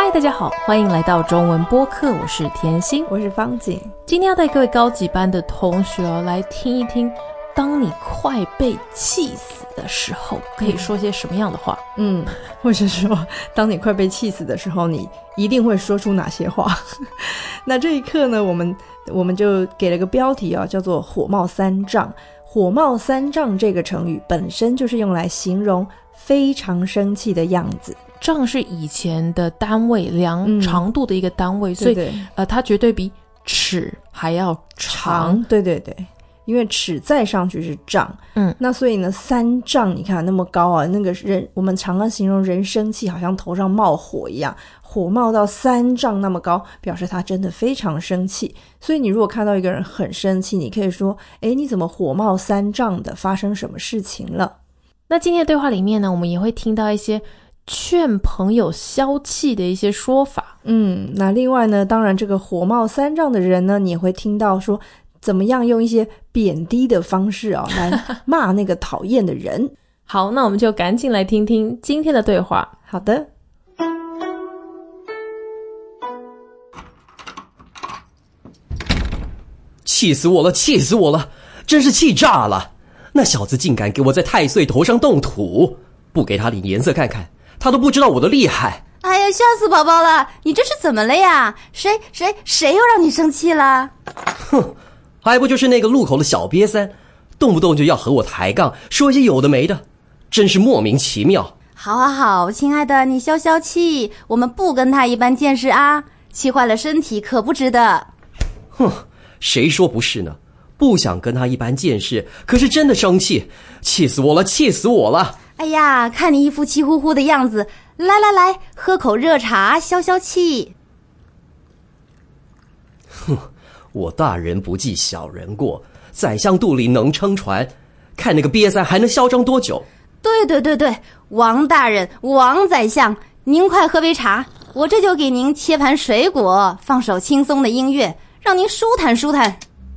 嗨，大家好，欢迎来到中文播客，我是甜心， 我是方景。 今天要带各位高级班的同学来听一听，当你快被气死的时候，可以说些什么样的话？ 或者说，当你快被气死的时候，你一定会说出哪些话？那这一课呢，我们就给了个标题啊，叫做火冒三丈。火冒三丈这个成语本身就是用来形容非常生气的样子。 丈是以前的单位，量长度的一个单位，所以对它绝对比尺还要长。 对对对，因为尺再上去是丈，那所以呢，3丈你看那么高啊，那个人我们常常形容人生气好像头上冒火一样，火冒到3丈那么高，表示他真的非常生气。所以你如果看到一个人很生气，你可以说，你怎么火冒3丈的，发生什么事情了？ 那今天的对话里面呢，我们也会听到一些劝朋友消气的一些说法。 那另外呢，当然这个火冒三丈的人呢，你也会听到说怎么样用一些贬低的方式来骂那个讨厌的人。 好，那我们就赶紧来听听今天的对话。 好的。 气死我了，气死我了，真是气炸了！那小子竟敢给我在太岁头上动土，不给他点颜色看看，他都不知道我的厉害。 哎呀，吓死宝宝了！你这是怎么了呀？谁又让你生气了？ 哼，还不就是那个路口的小瘪三，动不动就要和我抬杠，说些有的没的，真是莫名其妙。 好，亲爱的，你消消气，我们不跟他一般见识啊，气坏了身体可不值得。 哼，谁说不是呢？不想跟他一般见识，可是真的生气，气死我了，气死我了！ 哎呀，看你一副气呼呼的样子，来，喝口热茶消消气。 哼，我大人不计小人过，宰相肚里能撑船，看那个瘪三还能嚣张多久？ 对，王大人，王宰相，您快喝杯茶，我这就给您切盘水果，放首轻松的音乐，让您舒坦舒坦。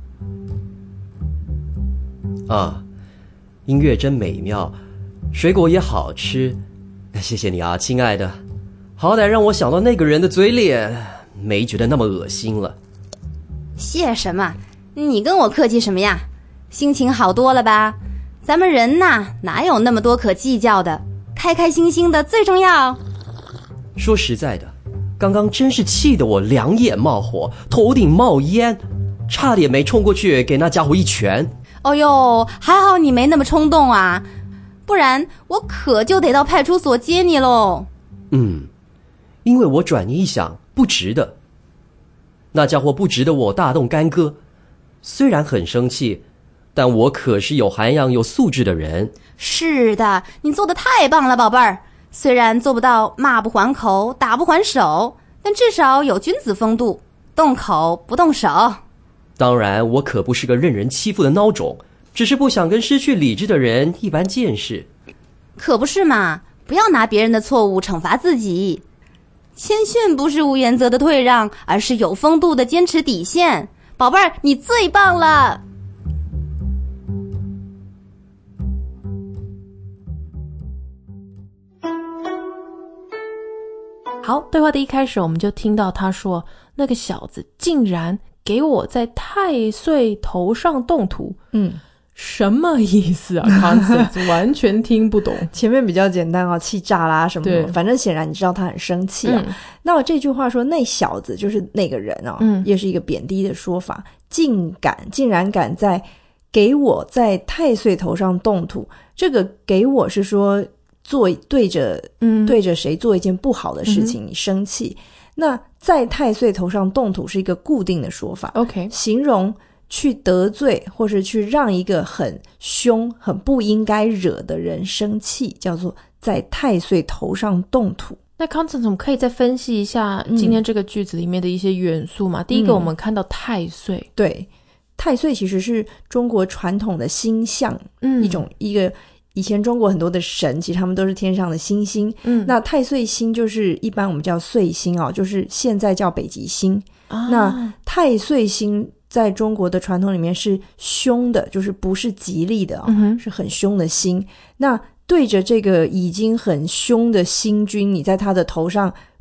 啊，音乐真美妙，水果也好吃，谢谢你啊，亲爱的，好歹让我想到那个人的嘴脸，没觉得那么恶心了。 谢什么？你跟我客气什么呀？心情好多了吧？咱们人呐，哪有那么多可计较的？开开心心的最重要。 说实在的，刚刚真是气得我两眼冒火，头顶冒烟，差点没冲过去给那家伙一拳。 哦哟，还好你没那么冲动啊，不然我可就得到派出所接你喽。 因为我转念一想，不值得。那家伙不值得我大动干戈。虽然很生气，但我可是有涵养有素质的人。 是的，你做得太棒了，宝贝儿。虽然做不到骂不还口，打不还手，但至少有君子风度，动口不动手。 当然，我可不是个任人欺负的孬种，只是不想跟失去理智的人一般见识。 可不是嘛，不要拿别人的错误惩罚自己。谦逊不是无原则的退让，而是有风度的坚持底线。宝贝儿，你最棒了。 好，对话的一开始我们就听到他说，那个小子竟然给我在太岁头上动土。什么意思啊？Constance 完全听不懂。 前面比较简单啊，气炸啦什么的，反正显然你知道他很生气啊。那我这句话说那小子就是那个人啊，也是一个贬低的说法，竟然敢给我在太岁头上动土。这个给我是说对着谁做一件不好的事情，你生气。那在太岁头上动土是一个固定的说法 ，OK， 形容去得罪或是去让一个很凶很不应该惹的人生气，叫做在太岁头上动土。 那 Constance 我们可以再分析一下今天这个句子里面的一些元素吗？第一个我们看到太岁， 对，太岁其实是中国传统的星象，一个以前中国很多的神其实他们都是天上的星星，那太岁星就是一般我们叫岁星就是现在叫北极星，那太岁星在中国的传统里面是凶的，就是不是吉利的是很凶的星。那对着这个已经很凶的星君，你在他的头上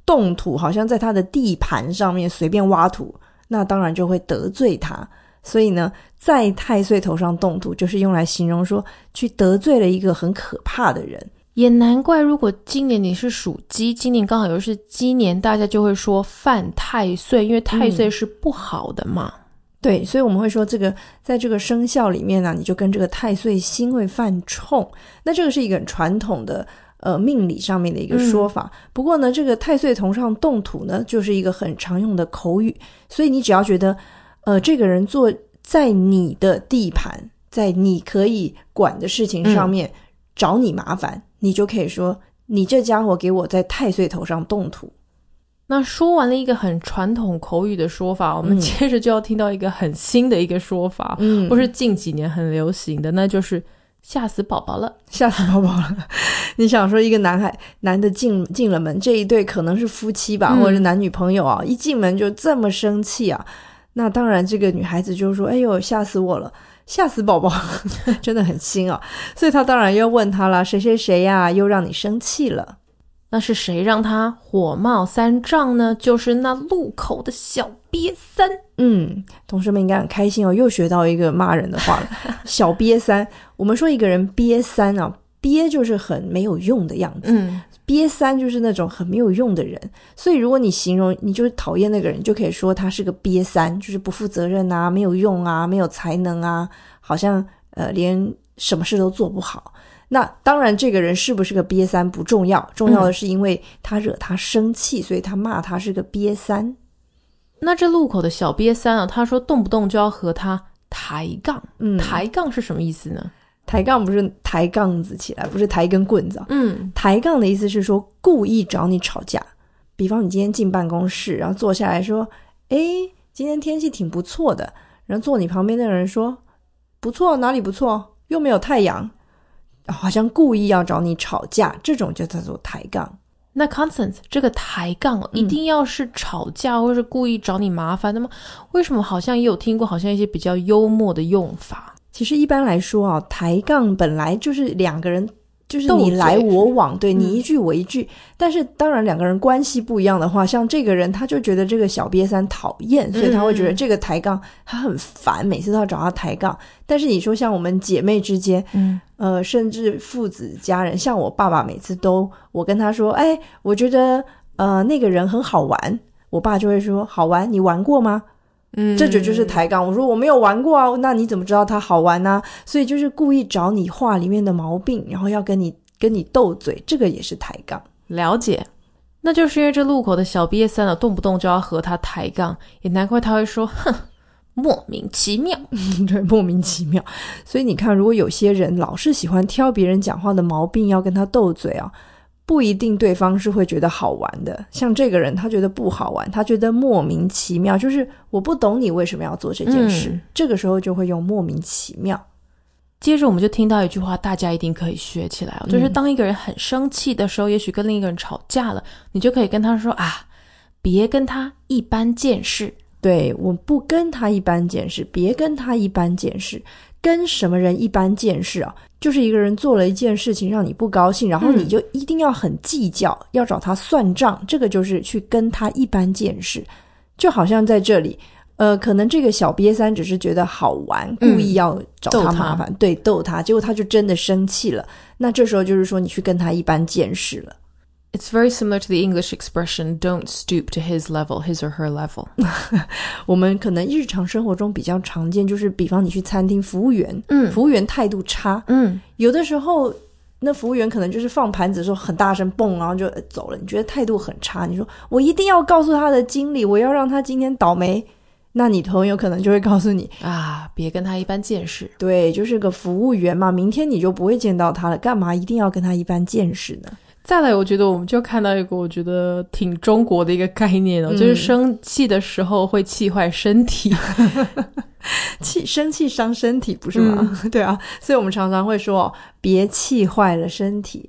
动土，好像在他的地盘上面随便挖土，那当然就会得罪他。所以呢，在太岁头上动土就是用来形容说去得罪了一个很可怕的人。 也难怪如果今年你是属鸡，今年刚好又是鸡年，大家就会说犯太岁，因为太岁是不好的嘛。 对，所以我们会说这个在这个生肖里面呢，你就跟这个太岁星会犯冲。那这个是一个很传统的命理上面的一个说法。不过呢，这个太岁头上动土呢，就是一个很常用的口语。所以你只要觉得这个人坐在你的地盘，在你可以管的事情上面找你麻烦，你就可以说你这家伙给我在太岁头上动土。 那说完了一个很传统口语的说法，我们接着就要听到一个很新的一个说法，或是近几年很流行的，那就是吓死宝宝了。 吓死宝宝了。你想说一个男的进了门，这一对可能是夫妻吧，或者是男女朋友啊，一进门就这么生气啊，那当然这个女孩子就说哎呦吓死我了，吓死宝宝真的很新啊。所以他当然要问他啦，谁谁谁呀，又让你生气了。 那是谁让他火冒三丈呢？就是那路口的小瘪三。 同学们应该很开心哦，又学到一个骂人的话了。小瘪三，我们说一个人瘪三啊，瘪就是很没有用的样子，瘪三就是那种很没有用的人。所以如果你形容你就是讨厌那个人，就可以说他是个瘪三，就是不负责任啊，没有用啊，没有才能啊，好像连什么事都做不好。那当然这个人是不是个瘪三不重要，重要的是因为他惹他生气，所以他骂他是个瘪三。 那这路口的小瘪三啊，他说动不动就要和他抬杠。抬杠是什么意思呢？ 抬杠不是抬杠子起来，不是抬一根棍子啊。抬杠的意思是说故意找你吵架。比方你今天进办公室，然后坐下来说今天天气挺不错的，然后坐你旁边的人说不错，哪里不错，又没有太阳，好像故意要找你吵架，这种就叫做抬杠。 那 Constance 这个抬杠一定要是吵架或是故意找你麻烦的吗？为什么好像也有听过好像一些比较幽默的用法？ 其实一般来说啊，抬杠本来就是两个人就是你来我往，对，你一句我一句。但是当然两个人关系不一样的话，像这个人他就觉得这个小瘪三讨厌，所以他会觉得这个抬杠他很烦，每次都要找他抬杠。但是你说像我们姐妹之间甚至父子家人，像我爸爸每次都我跟他说我觉得那个人很好玩，我爸就会说好玩，你玩过吗？这就是抬杠。我说我没有玩过啊，那你怎么知道他好玩呢？所以就是故意找你话里面的毛病，然后要跟你斗嘴，这个也是抬杠。 了解。那就是因为这路口的小瘪三动不动就要和他抬杠，也难怪他会说哼，莫名其妙。 对，莫名其妙。所以你看，如果有些人老是喜欢挑别人讲话的毛病要跟他斗嘴啊，不一定对方是会觉得好玩的。像这个人他觉得不好玩，他觉得莫名其妙，就是我不懂你为什么要做这件事，这个时候就会用莫名其妙。 接着我们就听到一句话，大家一定可以学起来就是当一个人很生气的时候，也许跟另一个人吵架了，你就可以跟他说别跟他一般见识。 对，我不跟他一般见识，别跟他一般见识。跟什么人一般见识啊？就是一个人做了一件事情让你不高兴，然后你就一定要很计较，要找他算账，这个就是去跟他一般见识。就好像在这里可能这个小瘪三只是觉得好玩，故意要找他麻烦，对，逗他，结果他就真的生气了。那这时候就是说你去跟他一般见识了。 It's very similar to the English expression, don't stoop to his level, his or her level. 我们可能日常生活中比较常见，就是比方你去餐厅，服务员服务员态度差，有的时候那服务员可能就是放盘子的时候很大声蹦，然后就走了，你觉得态度很差，你说我一定要告诉他的经理，我要让他今天倒霉，那你朋友可能就会告诉你别跟他一般见识。 对，就是个服务员嘛，明天你就不会见到他了，干嘛一定要跟他一般见识呢？ 再来我觉得我们就看到一个我觉得挺中国的一个概念就是生气的时候会气坏身体生气伤身体不是吗？对啊，所以我们常常会说别气坏了身体。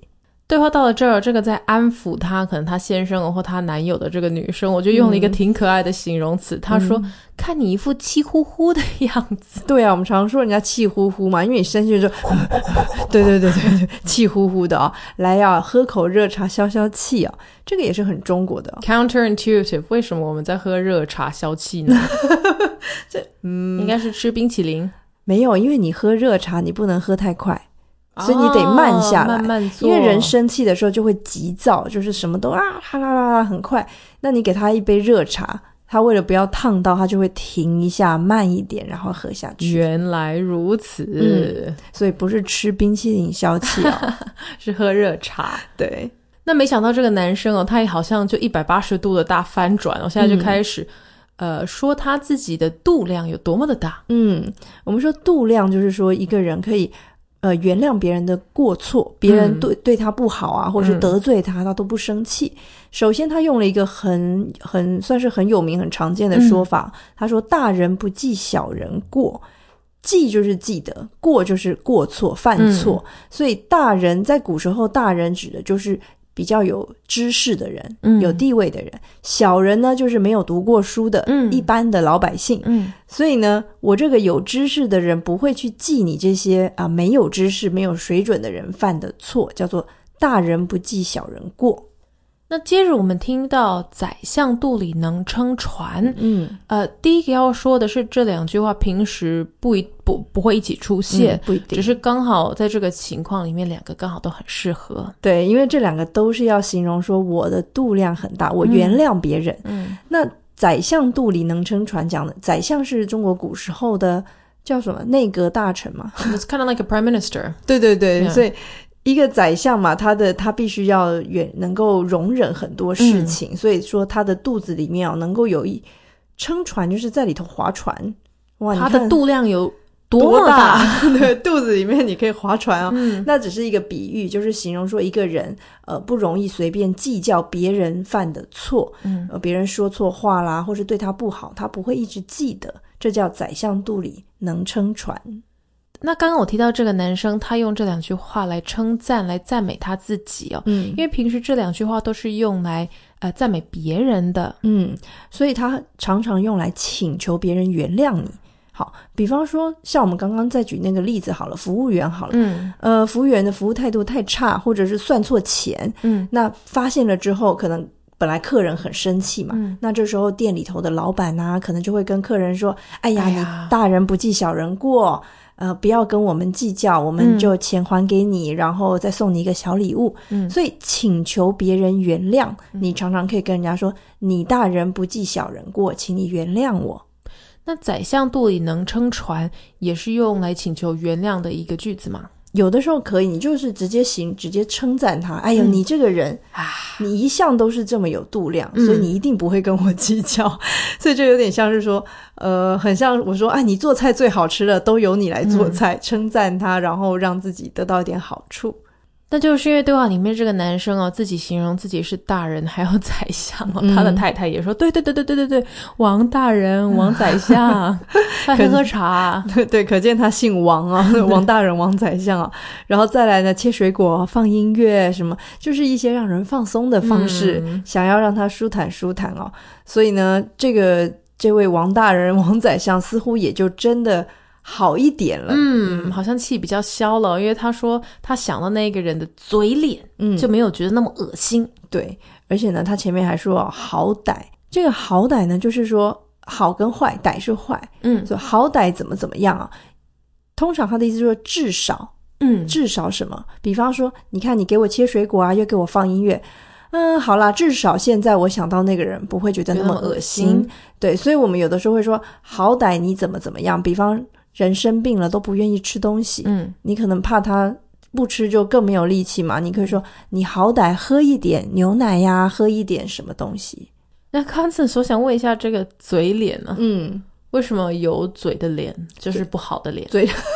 对话到了这儿，这个在安抚他可能他先生或他男友的这个女生，我就用了一个挺可爱的形容词，他说看你一副气呼呼的样子。 对啊，我们常常说人家气呼呼嘛，因为你生气就对，气呼呼的来呀，喝口热茶消消气这个也是很中国的 counterintuitive， 为什么我们在喝热茶消气呢？应该是吃冰淇淋。 没有，因为你喝热茶你不能喝太快，所以你得慢下来， 慢慢做。 因为人生气的时候就会急躁，就是什么都哈啦啦啦很快，那你给他一杯热茶，他为了不要烫到，他就会停一下，慢一点，然后喝下去。 原来如此。 所以不是吃冰淇淋消气是喝热茶。 对， 那没想到这个男生他也好像就180度的大翻转现在就开始说他自己的度量有多么的大。 我们说度量就是说一个人可以原谅别人的过错，别人对他不好或者是得罪他，他都不生气。首先他用了一个很算是很有名很常见的说法，他说大人不记小人过，记就是记得，过就是过错犯错，所以大人在古时候大人指的就是比较有知识的人，有地位的人，小人呢就是没有读过书的一般的老百姓。所以呢我这个有知识的人不会去记你这些没有知识没有水准的人犯的错，叫做大人不记小人过。 那接着我们听到宰相肚里能撑船，第一个要说的是这两句话平时不会一起出现， 不一定， 只是刚好在这个情况里面两个刚好都很适合。 对，因为这两个都是要形容说我的度量很大，我原谅别人。那宰相肚里能撑船讲的，宰相是中国古时候的叫什么内阁大臣嘛 It's kind of like a prime minister。 对，所以一个宰相嘛，他必须要能够容忍很多事情，所以说他的肚子里面能够有撑船，就是在里头划船。哇， 他的度量有多么大对，肚子里面你可以划船那只是一个比喻，就是形容说一个人不容易随便计较别人犯的错，别人说错话啦，或是对他不好，他不会一直记得，这叫宰相肚里能撑船。 那刚刚我提到这个男生，他用这两句话来称赞来赞美他自己因为平时这两句话都是用来赞美别人的， 所以他常常用来请求别人原谅你。好，比方说像我们刚刚再举那个例子好了，服务员好了，服务员的服务态度太差，或者是算错钱，那发现了之后，可能本来客人很生气嘛，那这时候店里头的老板可能就会跟客人说，哎呀，你大人不记小人过，不要跟我们计较，我们就钱还给你，然后再送你一个小礼物。所以请求别人原谅，你常常可以跟人家说，你大人不记小人过，请你原谅我。 那宰相肚里能撑船也是用来请求原谅的一个句子吗？ 有的时候可以，你就是直接称赞他，哎呦，你这个人你一向都是这么有度量，所以你一定不会跟我计较。所以就有点像是说很像我说你做菜最好吃了，都由你来做菜，称赞他，然后让自己得到一点好处。 那就是因为对话里面这个男生自己形容自己是大人还有宰相他的太太也说对，王大人王宰相来喝茶对，可见他姓王王大人王宰相然后再来呢，切水果放音乐什么，就是一些让人放松的方式，想要让他舒坦所以呢这位王大人王宰相似乎也就真的好一点了， 好像气比较消了，因为他说他想到那个人的嘴脸，就没有觉得那么恶心。 对，而且呢他前面还说好歹，这个好歹呢就是说好跟坏，歹是坏，所以好歹怎么样通常他的意思就是至少，至少什么，比方说你看你给我切水果又给我放音乐，好啦，至少现在我想到那个人不会觉得那么恶心。对，所以我们有的时候会说好歹你怎么样，比方人生病了都不愿意吃东西，你可能怕他不吃就更没有力气嘛，你可以说你好歹喝一点牛奶呀，喝一点什么东西。 那 Constance 我想问一下这个嘴脸呢，为什么有嘴的脸就是不好的脸？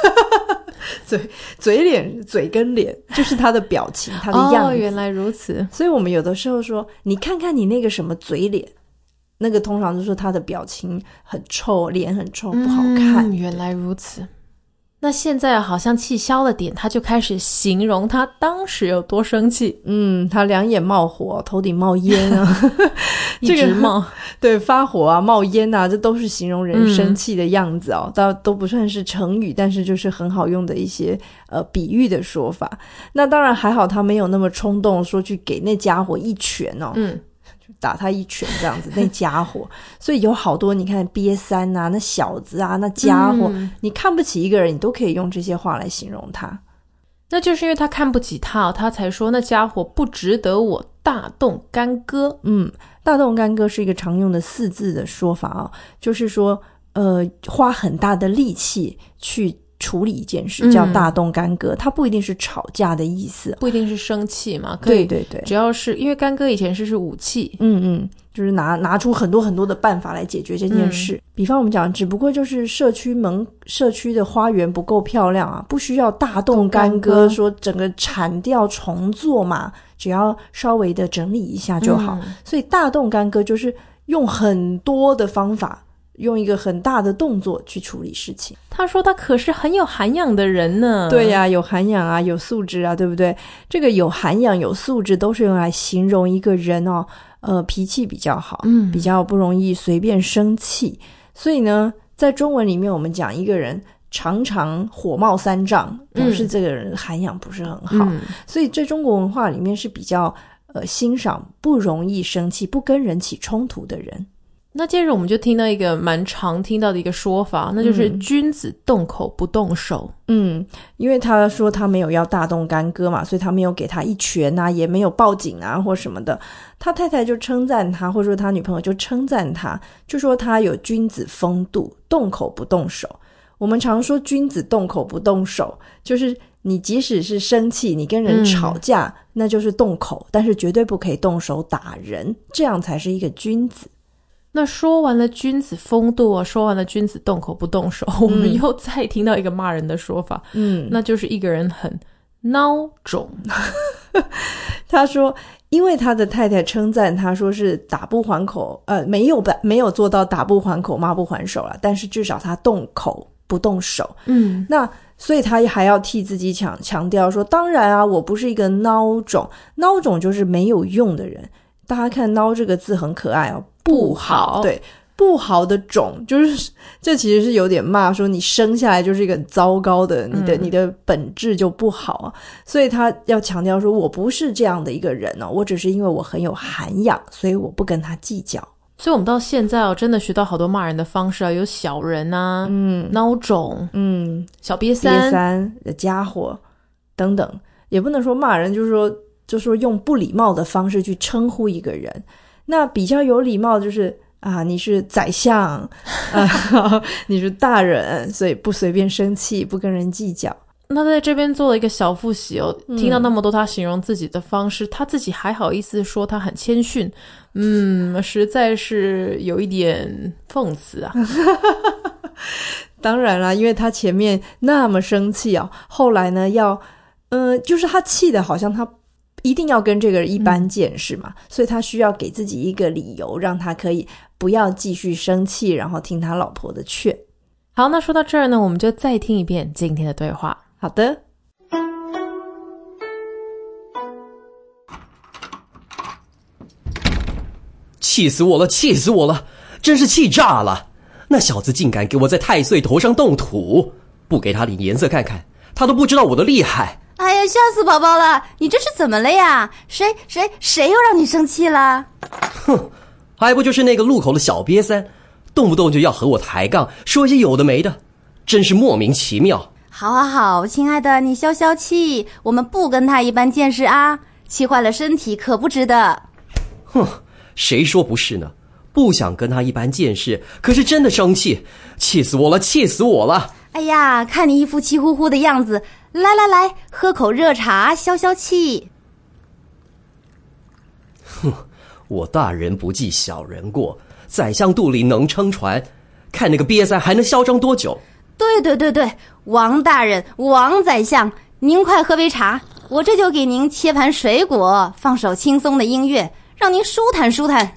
嘴脸，嘴跟脸就是他的表情，他的样子。 原来如此。 所以我们有的时候说你看看你那个什么嘴脸，那个通常就是他的表情很臭，脸很臭，不好看。 原来如此。 那现在好像气消了点，他就开始形容他当时有多生气。 他两眼冒火，头顶冒烟啊， 一直冒， 对，发火啊，冒烟啊，这都是形容人生气的样子哦。都不算是成语，但是就是很好用的一些比喻的说法。那当然还好，他没有那么冲动，说去给那家伙一拳哦。打他一拳这样子，那家伙，所以有好多你看瘪三啊，那小子啊，那家伙，你看不起一个人，你都可以用这些话来形容他。 那就是因为他看不起他他才说那家伙不值得我大动干戈。 大动干戈是一个常用的4字的说法就是说花很大的力气去处理一件事，叫大动干戈。它不一定是吵架的意思， 不一定是生气嘛，可以， 对， 只要是因为干戈以前是武器， 就是拿出很多很多的办法来解决这件事。比方我们讲，只不过就是社区的花园不够漂亮啊，不需要大动干戈说整个铲掉重做嘛，只要稍微的整理一下就好。所以大动干戈就是用很多的方法，用一个很大的动作去处理事情。 他说他可是很有涵养的人呢。 对呀，有涵养啊，有素质啊，对不对？这个有涵养有素质都是用来形容一个人脾气比较好，比较不容易随便生气。所以呢，在中文里面我们讲一个人常常火冒三丈，表示这个人涵养不是很好。所以在中国文化里面是比较欣赏不容易生气，不跟人起冲突的人。 那接着我们就听到一个蛮常听到的一个说法，那就是君子动口不动手。 因为他说他没有要大动干戈嘛，所以他没有给他一拳啊，也没有报警啊或什么的。他太太就称赞他，或者说他女朋友就称赞他，就说他有君子风度，动口不动手。我们常说君子动口不动手，就是你即使是生气，你跟人吵架，那就是动口，但是绝对不可以动手打人，这样才是一个君子。 那说完了君子风度说完了君子动口不动手，我们又再听到一个骂人的说法，那就是一个人很孬种。 他说因为他的太太称赞他说是打不还口，没有做到打不还口骂不还手了，但是至少他动口不动手。那所以他还要替自己强调说，当然啊，我不是一个孬种。孬种就是没有用的人。大家看孬这个字很可爱不好，对，不好的种，就是这其实是有点骂说你生下来就是一个很糟糕的，你的本质就不好所以他要强调说我不是这样的一个人我只是因为我很有涵养，所以我不跟他计较。 所以我们到现在真的学到好多骂人的方式有小人啊，孬种，小瘪三的家伙等等，也不能说骂人，就是说用不礼貌的方式去称呼一个人。那比较有礼貌就是你是宰相你是大人，所以不随便生气，不跟人计较。 那在这边做了一个小复习听到那么多他形容自己的方式，他自己还好意思说他很谦逊，实在是有一点讽刺啊。 当然啦，因为他前面那么生气后来呢就是他气的好像他一定要跟这个人一般见识嘛，所以他需要给自己一个理由，让他可以不要继续生气，然后听他老婆的劝。 好，那说到这儿呢，我们就再听一遍今天的对话。 好的。 气死我了，气死我了，真是气炸了。那小子竟敢给我在太岁头上动土，不给他点颜色看看，他都不知道我的厉害。 哎呀，吓死宝宝了，你这是怎么了呀？谁又让你生气了？ 哼，还不就是那个路口的小瘪三，动不动就要和我抬杠，说些有的没的，真是莫名其妙。 好，亲爱的，你消消气，我们不跟他一般见识啊，气坏了身体可不值得。 哼，谁说不是呢？不想跟他一般见识，可是真的生气，气死我了，气死我了。 哎呀，看你一副气呼呼的样子，来，喝口热茶消消气。 哼，我大人不计小人过，宰相肚里能撑船，看那个瘪三还能嚣张多久？ 对，王大人，王宰相，您快喝杯茶，我这就给您切盘水果，放首轻松的音乐，让您舒坦舒坦。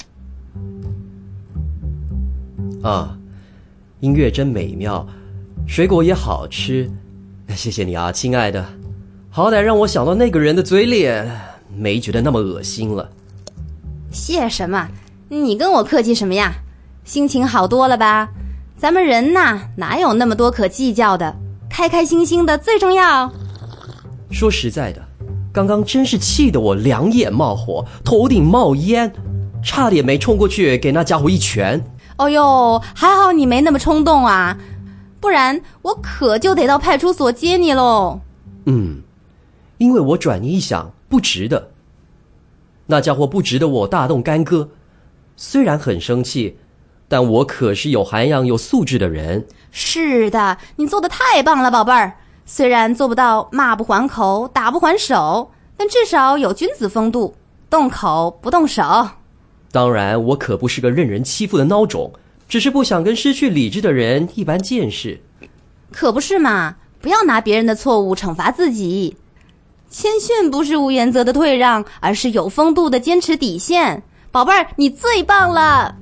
音乐真美妙，水果也好吃， 谢谢你啊，亲爱的，好歹让我想到那个人的嘴脸，没觉得那么恶心了。 谢什么？你跟我客气什么呀？心情好多了吧？咱们人呐，哪有那么多可计较的？开开心心的最重要。 说实在的，刚刚真是气得我两眼冒火，头顶冒烟，差点没冲过去给那家伙一拳。 哦哟，还好你没那么冲动啊，不然我可就得到派出所接你喽。 因为我转念一想，不值得。那家伙不值得我大动干戈。虽然很生气，但我可是有涵养有素质的人。 是的，你做得太棒了，宝贝儿。虽然做不到骂不还口，打不还手，但至少有君子风度，动口不动手。 当然，我可不是个任人欺负的孬种，只是不想跟失去理智的人一般见识。 可不是嘛，不要拿别人的错误惩罚自己。谦逊不是无原则的退让，而是有风度的坚持底线。宝贝儿，你最棒了！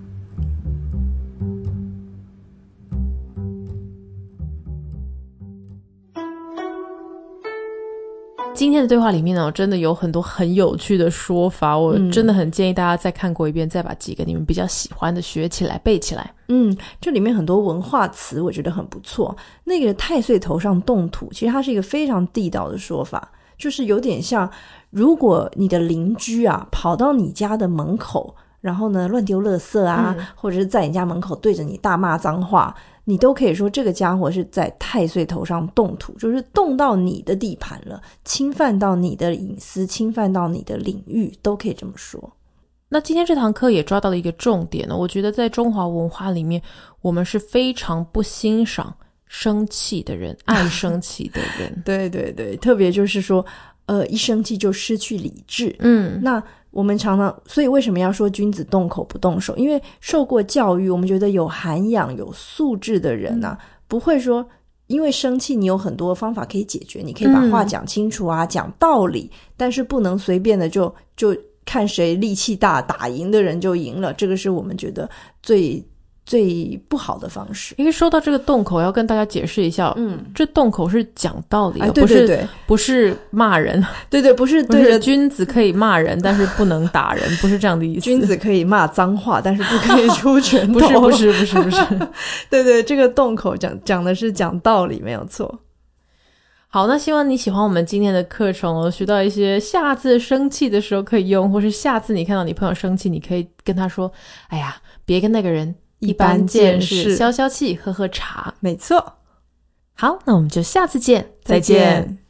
今天的对话里面呢，真的有很多很有趣的说法，我真的很建议大家再看过一遍，再把几个你们比较喜欢的学起来背起来。 这里面很多文化词我觉得很不错。那个太岁头上动土，其实它是一个非常地道的说法，就是有点像如果你的邻居啊跑到你家的门口，然后呢乱丢垃圾啊，或者是在你家门口对着你大骂脏话，你都可以说这个家伙是在太岁头上动土，就是动到你的地盘了，侵犯到你的隐私，侵犯到你的领域，都可以这么说。 那今天这堂课也抓到了一个重点呢，我觉得在中华文化里面，我们是非常不欣赏生气的人，爱生气的人。 对对对，特别就是说一生气就失去理智。那我们常常，所以为什么要说君子动口不动手？因为受过教育，我们觉得有涵养有素质的人啊，不会说因为生气你有很多方法可以解决，你可以把话讲清楚啊，讲道理，但是不能随便的就看谁力气大，打赢的人就赢了，这个是我们觉得最不好的方式。 因为说到这个动口，要跟大家解释一下，这动口是讲道理的， 对对对， 不是骂人。 对对，不是对着君子可以骂人，但是不能打人，不是这样的意思。 君子可以骂脏话，但是不可以出拳头。 不是。 对对，这个动口讲的是讲道理，没有错。 好，那希望你喜欢我们今天的课程哦，学到一些下次生气的时候可以用，或是下次你看到你朋友生气，你可以跟他说，哎呀，别跟那个人一般见识，消消气，喝喝茶。 没错。 好，那我们就下次见， 再见。